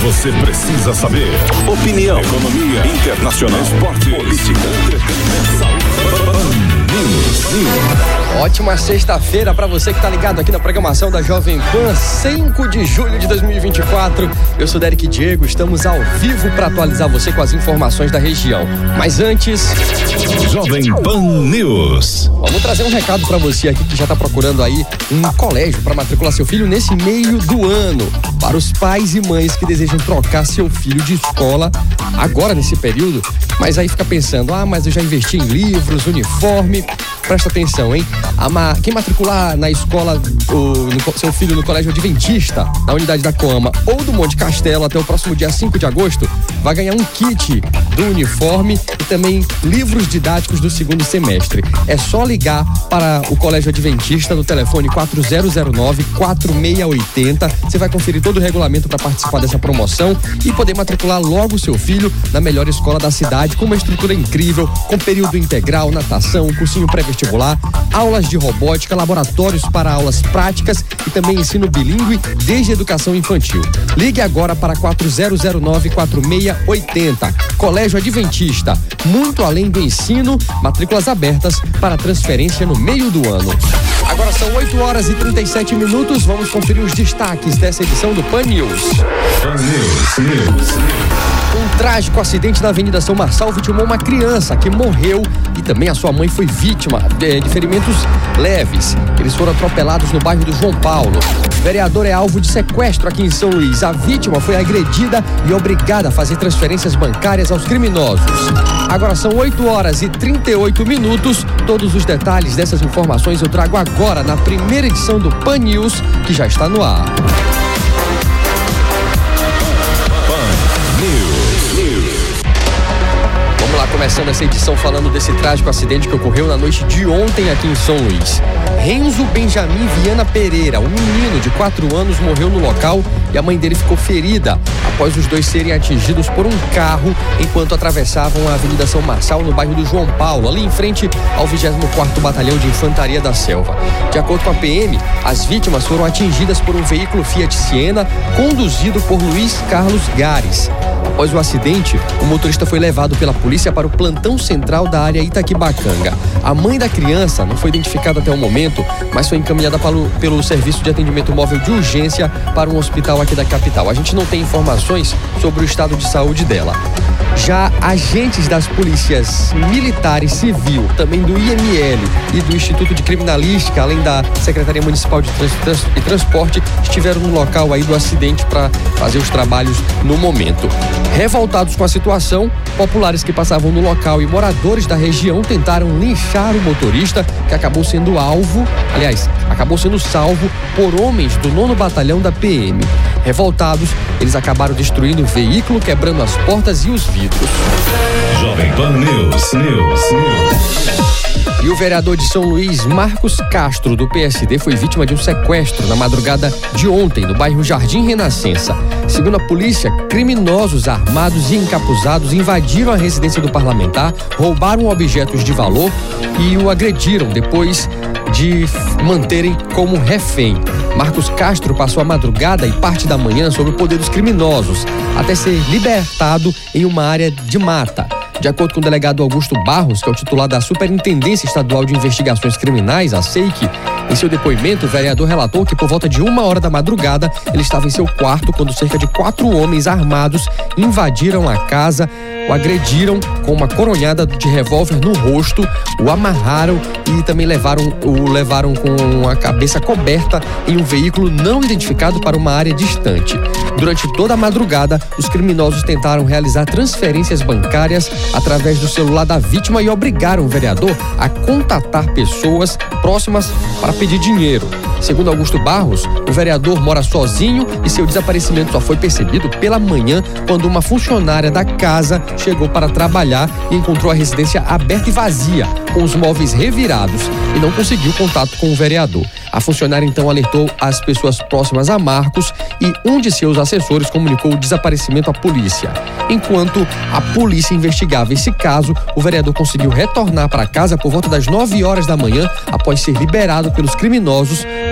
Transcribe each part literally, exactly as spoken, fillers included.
você precisa saber. Opinião, economia, internacional, esporte, política, entretenimento, saúde. News, News. Ótima sexta-feira para você que tá ligado aqui na programação da Jovem Pan, cinco de julho de dois mil e vinte e quatro. Eu sou Derek Diego, estamos ao vivo para atualizar você com as informações da região. Mas antes, Jovem Pan News. Vamos trazer um recado para você aqui que já tá procurando aí um colégio para matricular seu filho nesse meio do ano. Para os pais e mães que desejam trocar seu filho de escola agora nesse período, mas aí fica pensando, ah, mas eu já investi em livros, uniforme. Presta atenção, hein? Ma... Quem matricular na escola, o... no... seu filho no colégio adventista, na unidade da Coama ou do Monte Castelo até o próximo dia cinco de agosto, vai ganhar um kit do uniforme e também livros didáticos do segundo semestre. É só ligar para o colégio adventista no telefone quatro zero zero nove, quatro seis oito zero. Você vai conferir todo o regulamento para participar dessa promoção e poder matricular logo o seu filho na melhor escola da cidade, com uma estrutura incrível, com período integral, natação, cursinho pré-vestibular, aulas de robótica, laboratórios para aulas práticas e também ensino bilíngue desde educação infantil. Ligue agora para quatro zero zero nove, quatro seis oito zero. Colégio Adventista, muito além do ensino, matrículas abertas para transferência no meio do ano. Agora são oito horas e trinta e sete minutos, vamos conferir os destaques dessa edição do Pan News. Pan News, News. Um trágico acidente na Avenida São Marçal vitimou uma criança que morreu e também a sua mãe foi vítima de, de ferimentos leves. Eles foram atropelados no bairro do João Paulo. O vereador é alvo de sequestro aqui em São Luís. A vítima foi agredida e obrigada a fazer transferências bancárias aos criminosos. Agora são oito horas e trinta e oito minutos. Todos os detalhes dessas informações eu trago agora na primeira edição do Pan News, que já está no ar. Vamos lá, começando essa edição falando desse trágico acidente que ocorreu na noite de ontem aqui em São Luís. Renzo Benjamin Viana Pereira, um menino de quatro anos, morreu no local e a mãe dele ficou ferida após os dois serem atingidos por um carro enquanto atravessavam a Avenida São Marçal no bairro do João Paulo, ali em frente ao vigésimo quarto Batalhão de Infantaria da Selva. De acordo com a P M, as vítimas foram atingidas por um veículo Fiat Siena conduzido por Luiz Carlos Gares. Após o acidente, o motorista foi levado pela polícia para o plantão central da área Itaquibacanga. A mãe da criança não foi identificada até o momento, mas foi encaminhada pelo, pelo Serviço de Atendimento Móvel de Urgência para um hospital aqui da capital. A gente não tem informações sobre o estado de saúde dela. Já agentes das polícias militares civil, também do I M L e do Instituto de Criminalística, além da Secretaria Municipal de Trans, Trans, e Transporte, estiveram no local aí do acidente para fazer os trabalhos no momento. Revoltados com a situação, populares que passavam no local e moradores da região tentaram linchar o motorista, que acabou sendo alvo, aliás, acabou sendo salvo por homens do nono Batalhão da P M. Revoltados, eles acabaram destruindo o veículo, quebrando as portas e os vidros. Jovem Pan News, News, News. E o vereador de São Luís, Marcos Castro, do P S D, foi vítima de um sequestro na madrugada de ontem, no bairro Jardim Renascença. Segundo a polícia, criminosos armados e encapuzados invadiram a residência do parlamentar, roubaram objetos de valor e o agrediram depois de manterem como refém. Marcos Castro passou a madrugada e parte da manhã sob o poder dos criminosos, até ser libertado em uma área de mata. De acordo com o delegado Augusto Barros, que é o titular da Superintendência Estadual de Investigações Criminais, a S E I C, em seu depoimento, o vereador relatou que por volta de uma hora da madrugada, ele estava em seu quarto quando cerca de quatro homens armados invadiram a casa, o agrediram com uma coronhada de revólver no rosto, o amarraram e também levaram, o levaram com a cabeça coberta em um veículo não identificado para uma área distante. Durante toda a madrugada, os criminosos tentaram realizar transferências bancárias através do celular da vítima e obrigaram o vereador a contatar pessoas próximas para pedir dinheiro. Segundo Augusto Barros, o vereador mora sozinho e seu desaparecimento só foi percebido pela manhã, quando uma funcionária da casa chegou para trabalhar e encontrou a residência aberta e vazia, com os móveis revirados, e não conseguiu contato com o vereador. A funcionária então alertou as pessoas próximas a Marcos e um de seus assessores comunicou o desaparecimento à polícia. Enquanto a polícia investigava esse caso, o vereador conseguiu retornar para casa por volta das nove horas da manhã, após ser liberado pelos criminosos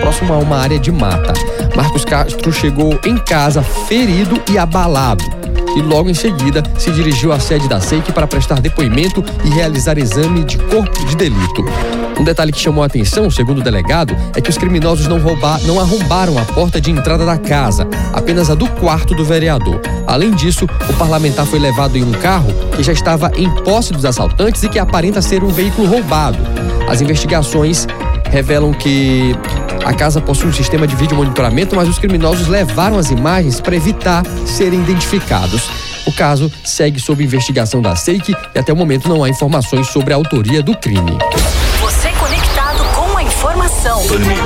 próximo a uma área de mata. Marcos Castro chegou em casa ferido e abalado. E logo em seguida se dirigiu à sede da S E I C para prestar depoimento e realizar exame de corpo de delito. Um detalhe que chamou a atenção, segundo o delegado, é que os criminosos não, roubar, não arrombaram a porta de entrada da casa, apenas a do quarto do vereador. Além disso, o parlamentar foi levado em um carro que já estava em posse dos assaltantes e que aparenta ser um veículo roubado. As investigações revelam que a casa possui um sistema de vídeo monitoramento, mas os criminosos levaram as imagens para evitar serem identificados. O caso segue sob investigação da S E I C e até o momento não há informações sobre a autoria do crime. Você conectado com a informação.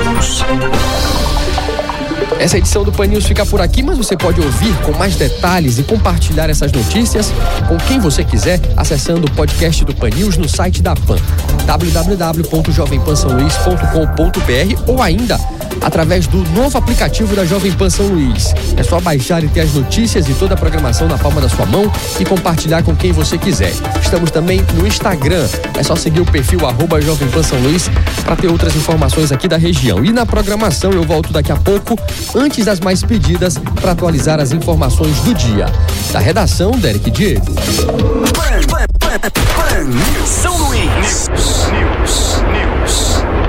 Essa edição do Pan News fica por aqui, mas você pode ouvir com mais detalhes e compartilhar essas notícias com quem você quiser, acessando o podcast do Pan News no site da Pan, w w w ponto jovem pan são luís ponto com ponto b r, ou ainda através do novo aplicativo da Jovem Pan São Luís. É só baixar e ter as notícias e toda a programação na palma da sua mão e compartilhar com quem você quiser. Estamos também no Instagram. É só seguir o perfil arroba Jovem Pan São Luís para ter outras informações aqui da região. E na programação eu volto daqui a pouco, antes das mais pedidas, para atualizar as informações do dia. Da redação, Derek Diego. Pan, Pan, Pan, Pan News São Luís. News, News, News.